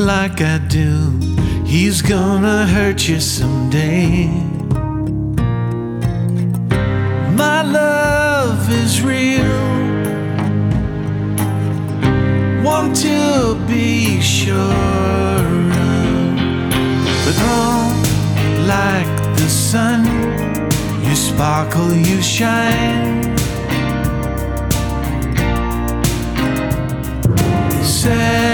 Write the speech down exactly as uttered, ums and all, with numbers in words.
like I do, he's gonna hurt you someday. My love is real, want to be sure of. But oh, like the sun, you sparkle, you shine. Say